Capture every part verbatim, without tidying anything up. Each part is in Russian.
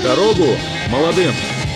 Дорогу молодым!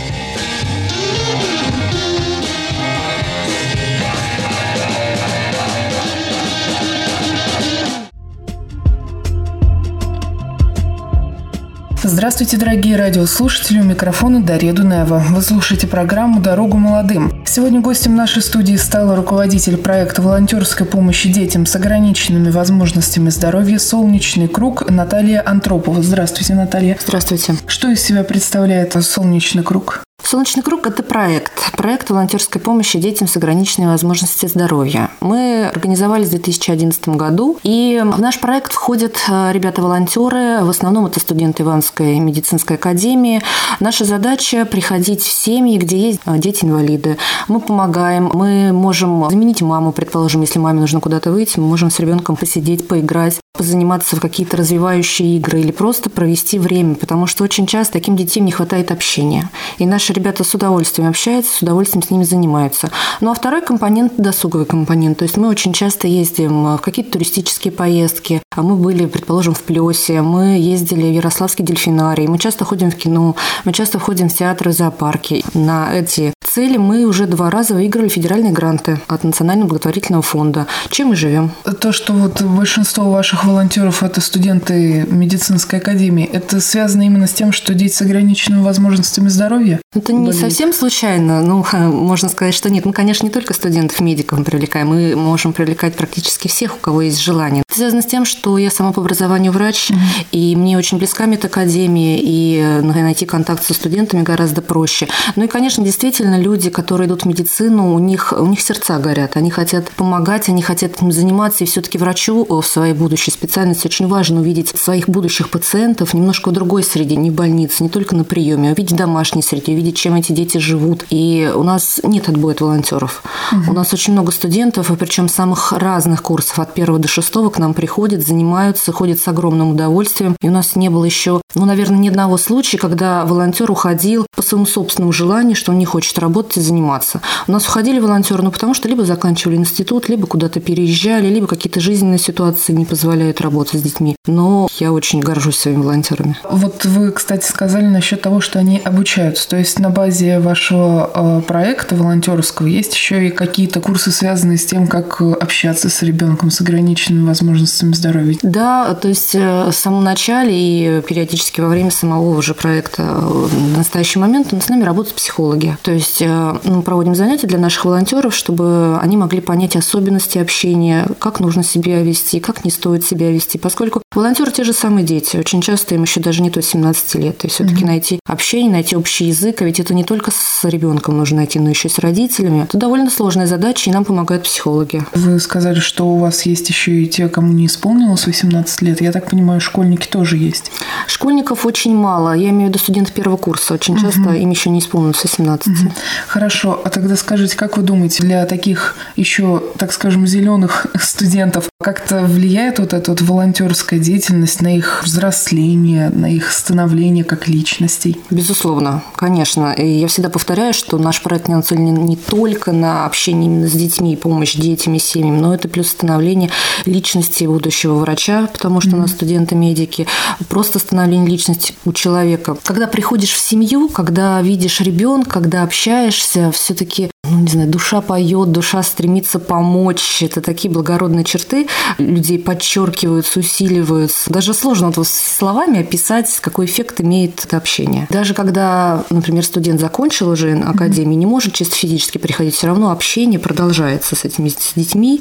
Здравствуйте, дорогие радиослушатели, у микрофона Дарья Дунаева. Вы слушаете программу «Дорогу молодым». Сегодня гостем нашей студии стала руководитель проекта волонтерской помощи детям с ограниченными возможностями здоровья «Солнечный круг» Наталья Антропова. Здравствуйте, Наталья. Здравствуйте. Что из себя представляет «Солнечный круг»? «Солнечный круг» – это проект. Проект волонтерской помощи детям с ограниченными возможностями здоровья. Мы организовались в две тысячи одиннадцатом году, и в наш проект входят ребята-волонтеры, в основном это студенты Ивановской медицинской академии. Наша задача – приходить в семьи, где есть дети-инвалиды. Мы помогаем, мы можем заменить маму, предположим, если маме нужно куда-то выйти, мы можем с ребенком посидеть, поиграть, позаниматься в какие-то развивающие игры или просто провести время, потому что очень часто таким детям не хватает общения. И наши ребята с удовольствием общаются, с удовольствием с ними занимаются. Ну а второй компонент – досуговый компонент. То есть мы очень часто ездим в какие-то туристические поездки. Мы были, предположим, в Плёсе, мы ездили в Ярославский дельфинарий, мы часто ходим в кино, мы часто ходим в театры и зоопарки. На эти цели мы уже два раза выиграли федеральные гранты от Национального благотворительного фонда. Чем мы живем? То, что вот большинство ваших волонтеров – это студенты медицинской академии, это связано именно с тем, что дети с ограниченными возможностями здоровья? Это не болеют? Совсем случайно. Ну, можно сказать, что нет. Мы, конечно, не только студентов-медиков привлекаем, мы можем привлекать практически всех, у кого есть желание. Это связано с тем, что я сама по образованию врач, mm-hmm. и мне очень близка медакадемия, и найти контакт со студентами гораздо проще. Ну и, конечно, действительно, люди, которые идут в медицину, у них, у них сердца горят, они хотят помогать, они хотят этим заниматься, и все-таки врачу в своей будущей специальности очень важно увидеть своих будущих пациентов немножко в другой среде, не в больнице, не только на приеме, а увидеть в домашней среде, увидеть, чем эти дети живут. И у нас нет отбоя от волонтеров. Угу. У нас очень много студентов, и причем самых разных курсов, от первого до шестого к нам приходят, занимаются, ходят с огромным удовольствием. И у нас не было еще, ну, наверное, ни одного случая, когда волонтер уходил по своему собственному желанию, что он не хочет работать и заниматься. У нас уходили волонтеры, ну, потому что либо заканчивали институт, либо куда-то переезжали, либо какие-то жизненные ситуации не позволяют работать с детьми. Но я очень горжусь своими волонтерами. Вот вы, кстати, сказали насчет того, что они обучаются. То есть на базе вашего проекта волонтерского есть еще и какие-то курсы, связанные с тем, как общаться с ребенком с ограниченными возможностями здоровья? Да, то есть в самом начале и периодически во время самого уже проекта в настоящий момент с нами работают психологи. То есть мы проводим занятия для наших волонтеров, чтобы они могли понять особенности общения, как нужно себя вести, как не стоит себя вести, поскольку волонтеры те же самые дети. Очень часто им еще даже не то семнадцать лет. И все-таки mm-hmm. найти общение, найти общий язык, а ведь это не только с ребенком нужно найти, но еще и с родителями. Это довольно сложная задача, и нам помогают психологи. Вы сказали, что у вас есть еще и те, кому не исполнилось восемнадцать лет. Я так понимаю, школьники тоже есть. Школьников очень мало. Я имею в виду студенты первого курса. Очень mm-hmm. часто им еще не исполнилось восемнадцать. Mm-hmm. Хорошо. А тогда скажите, как вы думаете, для таких еще, так скажем, зеленых студентов как-то влияет вот эта вот волонтерская деятельность на их взросление, на их становление как личностей? Безусловно, конечно. И я всегда повторяю, что наш проект не нацелен не только на общение именно с детьми и помощь детям и семьям, но это плюс становление личности будущего врача, потому что mm-hmm. у нас студенты-медики, просто становление личности у человека. Когда приходишь в семью, когда видишь ребенка, когда общаешься, все-таки, ну, не знаю, душа поет, душа стремится помочь. Это такие благородные черты людей подчеркиваются, усиливаются. Даже сложно вот словами описать, какой эффект имеет это общение. Даже когда, например, студент закончил уже академию, mm-hmm. не может чисто физически приходить, все равно общение продолжается с этими с детьми.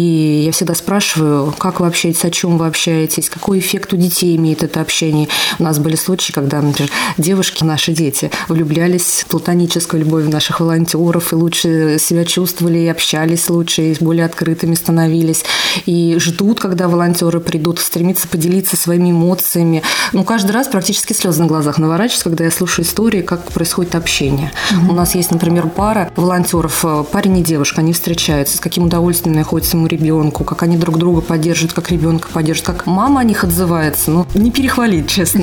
И я всегда спрашиваю, как вы общаетесь, о чем вы общаетесь, какой эффект у детей имеет это общение. У нас были случаи, когда, например, девушки, наши дети, влюблялись в платоническую любовь наших волонтеров и лучше себя чувствовали, и общались лучше, и более открытыми становились. И ждут, когда волонтеры придут, стремятся поделиться своими эмоциями. Ну, каждый раз практически слезы на глазах наворачиваются, когда я слушаю истории, как происходит общение. Mm-hmm. У нас есть, например, пара волонтеров, парень и девушка, они встречаются, с каким удовольствием находятся ему ребенку, как они друг друга поддерживают, как ребенка поддерживают, как мама о них отзывается. Ну, не перехвалить, честно.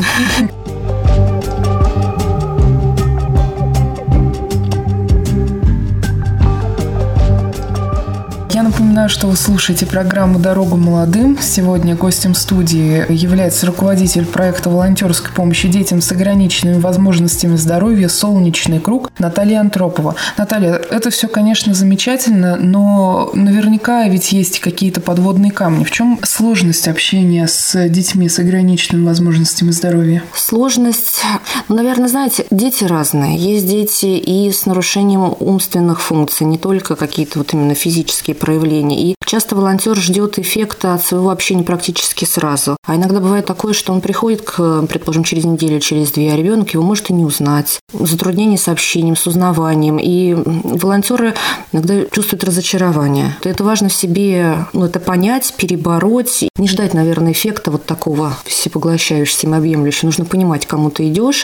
Я напоминаю, что вы слушаете программу «Дорогу молодым». Сегодня гостем студии является руководитель проекта волонтерской помощи детям с ограниченными возможностями здоровья «Солнечный круг» Наталья Антропова. Наталья, это все, конечно, замечательно, но наверняка ведь есть какие-то подводные камни. В чем сложность общения с детьми с ограниченными возможностями здоровья? Сложность, ну, наверное, знаете, дети разные. Есть дети и с нарушением умственных функций, не только какие-то вот именно физические проявления. И часто волонтер ждет эффекта от своего общения практически сразу. А иногда бывает такое, что он приходит, к, предположим, через неделю, через две, а ребенок его может и не узнать. Затруднения с общением, с узнаванием. И волонтеры иногда чувствуют разочарование. Это важно в себе, ну, это понять, перебороть. Не ждать, наверное, эффекта вот такого всепоглощающего, всеобъемлющего. Нужно понимать, кому ты идешь,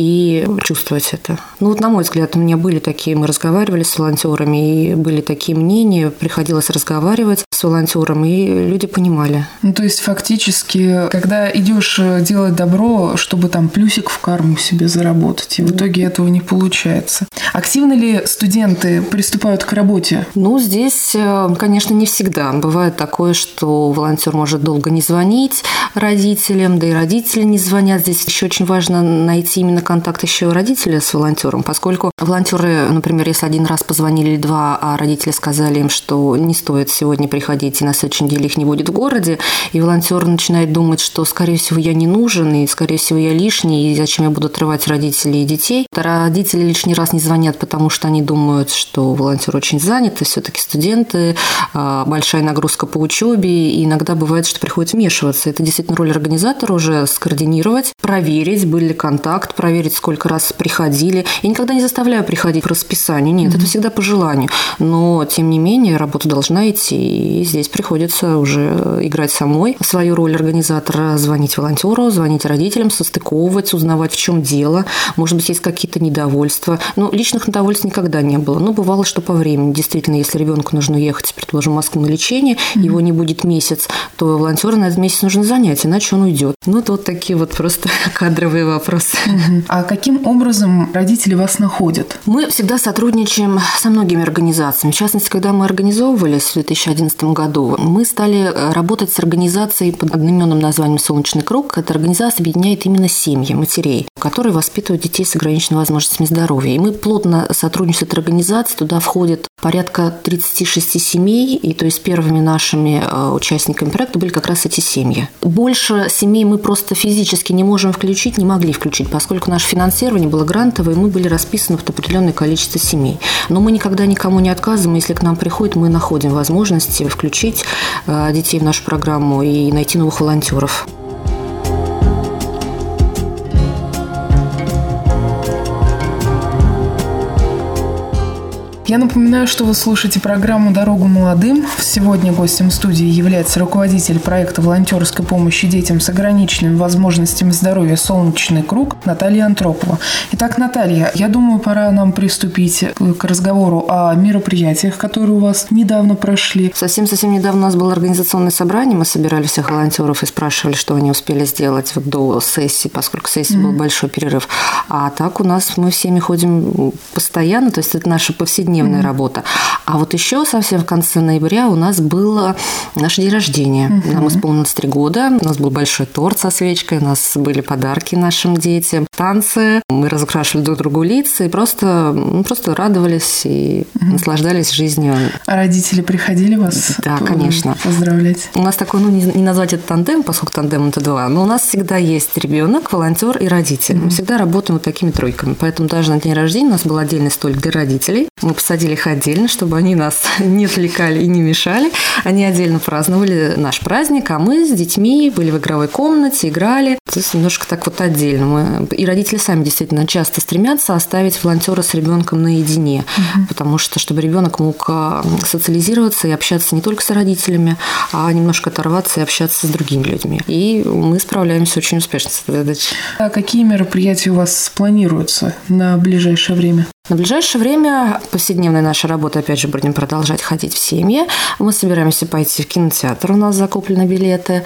и чувствовать это. Ну, вот, на мой взгляд, у меня были такие, мы разговаривали с волонтерами, и были такие мнения, приходилось разговаривать с волонтером, и люди понимали. Ну, то есть, фактически, когда идешь делать добро, чтобы там плюсик в карму себе заработать, и в итоге этого не получается. Активно ли студенты приступают к работе? Ну, здесь, конечно, не всегда. Бывает такое, что волонтер может долго не звонить родителям, да и родители не звонят. Здесь еще очень важно найти именно контакт еще родителя с волонтером, поскольку волонтеры, например, если один раз позвонили или два, а родители сказали им, что не стоит сегодня приходить, и на следующей неделе их не будет в городе, и волонтер начинает думать, что, скорее всего, я не нужен, и, скорее всего, я лишний, и зачем я буду отрывать родителей и детей. Родители лишний раз не звонят, потому что они думают, что волонтер очень занят, и все-таки студенты, большая нагрузка по учебе, и иногда бывает, что приходится вмешиваться. Это действительно роль организатора уже скоординировать, проверить, был ли контакт, проверить, сколько раз приходили. Я никогда не заставляю приходить по расписанию, нет, mm-hmm. это всегда по желанию. Но, тем не менее, работа должна идти, и здесь приходится уже играть самой свою роль организатора, звонить волонтеру, звонить родителям, состыковывать, узнавать, в чем дело. Может быть, есть какие-то недовольства. Но личных недовольств никогда не было. Но бывало, что по времени. Действительно, если ребенку нужно ехать, предположим, в Москву на лечение, mm-hmm. его не будет месяц, то волонтера на этот месяц нужно занять, иначе он уйдет. Ну, это вот такие вот просто кадровые вопросы. Mm-hmm. А каким образом родители вас находят? Мы всегда сотрудничаем со многими организациями. В частности, когда мы организовывались в две тысячи одиннадцатом году, мы стали работать с организацией под одноименным названием «Солнечный круг». Эта организация объединяет именно семьи, матерей, которые воспитывают детей с ограниченными возможностями здоровья. И мы плотно сотрудничаем с этой организацией. Туда входит порядка тридцать шесть семей, и то есть первыми нашими участниками проекта были как раз эти семьи. Больше семей мы просто физически не можем включить, не могли включить, поскольку наше финансирование было грантовое, и мы были расписаны в определенное количество семей. Но мы никогда никому не отказываем. Если к нам приходят, мы находим возможности включить детей в нашу программу и найти новых волонтеров. Я напоминаю, что вы слушаете программу «Дорогу молодым». Сегодня гостем студии является руководитель проекта волонтерской помощи детям с ограниченными возможностями здоровья «Солнечный круг» Наталья Антропова. Итак, Наталья, я думаю, пора нам приступить к разговору о мероприятиях, которые у вас недавно прошли. Совсем-совсем недавно у нас было организационное собрание. Мы собирали всех волонтеров и спрашивали, что они успели сделать вот до сессии, поскольку сессии mm-hmm. был большой перерыв. А так у нас мы всеми ходим постоянно, то есть это наша повседневная Mm-hmm. работа. А вот еще совсем в конце ноября у нас был наш день рождения. Mm-hmm. Нам исполнилось три года. У нас был большой торт со свечкой, у нас были подарки нашим детям, танцы. Мы разукрашивали друг другу лица и просто, ну, просто радовались и mm-hmm. наслаждались жизнью. А родители приходили вас? Да, конечно. Поздравлять. У нас такой, ну, не, не назвать это тандем, поскольку тандем это два, но у нас всегда есть ребенок, волонтер и родитель. Mm-hmm. Мы всегда работаем вот такими тройками. Поэтому даже на день рождения у нас был отдельный столик для родителей. Мы посадили их отдельно, чтобы они нас не отвлекали и не мешали. Они отдельно праздновали наш праздник, а мы с детьми были в игровой комнате, играли. То есть немножко так вот отдельно. Мы... И родители сами действительно часто стремятся оставить волонтера с ребенком наедине, угу. потому что чтобы ребенок мог социализироваться и общаться не только с родителями, а немножко оторваться и общаться с другими людьми. И мы справляемся очень успешно с этой задачей. А какие мероприятия у вас планируются на ближайшее время? На ближайшее время повседневная наша работа, опять же, будем продолжать ходить в семьи. Мы собираемся пойти в кинотеатр, у нас закуплены билеты.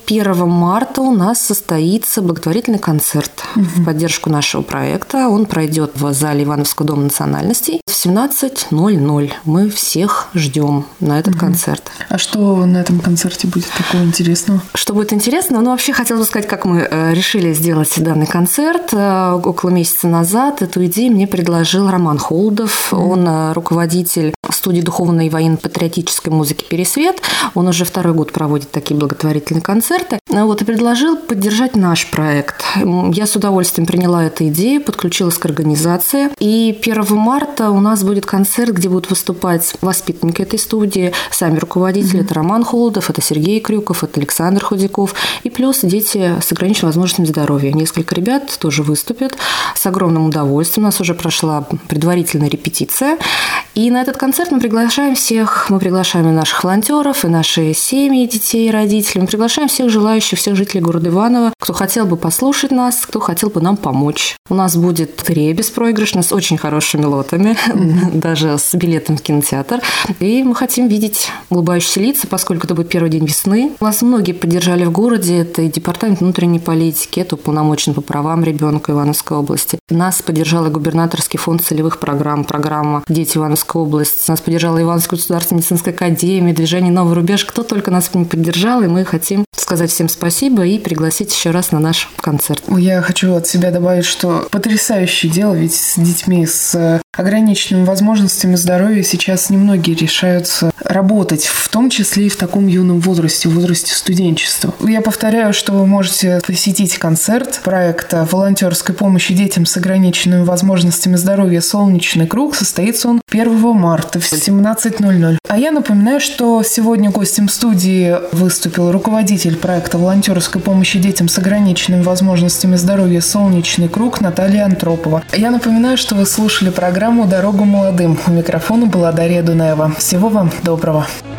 первого марта у нас состоится благотворительный концерт угу. в поддержку нашего проекта. Он пройдет в зале Ивановского дома национальностей в семнадцать ноль ноль. Мы всех ждем на этот угу. концерт. А что на этом концерте будет такого интересного? Что будет интересно? Ну, вообще, хотелось бы сказать, как мы решили сделать данный концерт. Около месяца назад эту идею мне предложил Роман Холодов. Угу. Он руководитель студии духовной и военно-патриотической музыки «Пересвет». Он уже второй год проводит такие благотворительные концерты. Вот, и предложил поддержать наш проект. Я с удовольствием приняла эту идею, подключилась к организации. И первого марта у нас будет концерт, где будут выступать воспитанники этой студии, сами руководители. Mm-hmm. Это Роман Холодов, это Сергей Крюков, это Александр Худяков. И плюс дети с ограниченными возможностями здоровья. Несколько ребят тоже выступят с огромным удовольствием. У нас уже прошла предварительная репетиция. И на этот концерт мы приглашаем всех. Мы приглашаем и наших волонтеров, и наши семьи, детей, родителей. Мы приглашаем всех желающих, всех жителей города Иваново, кто хотел бы послушать нас, кто хотел бы нам помочь. У нас будет трие беспроигрышно с очень хорошими лотами, mm-hmm. даже с билетом в кинотеатр. И мы хотим видеть улыбающиеся лица, поскольку это будет первый день весны. Нас многие поддержали в городе. Это и департамент внутренней политики, это уполномоченный по правам ребенка Ивановской области. Нас поддержал и губернаторский фонд целевых программ, программа «Дети Ивановской области». Нас поддержала Ивановская государственная медицинская академия, движение «Новый рубеж». Кто только нас не поддержал, и мы хотим сказать всем спасибо и пригласить еще раз на наш концерт. Я хочу от себя добавить, что потрясающее дело, ведь с детьми с ограниченными возможностями здоровья сейчас немногие решаются работать, в том числе и в таком юном возрасте, в возрасте студенчества. Я повторяю, что вы можете посетить концерт проекта волонтерской помощи детям с ограниченными возможностями здоровья «Солнечный круг». Состоится он первого марта в семнадцать ноль ноль. А я напоминаю, что сегодня гостем студии выступил руководитель проекта волонтерской помощи детям с ограниченными возможностями здоровья «Солнечный круг» Наталья Антропова. Я напоминаю, что вы слушали программу «Дорогу молодым». У микрофона была Дарья Дунаева. Всего вам доброго.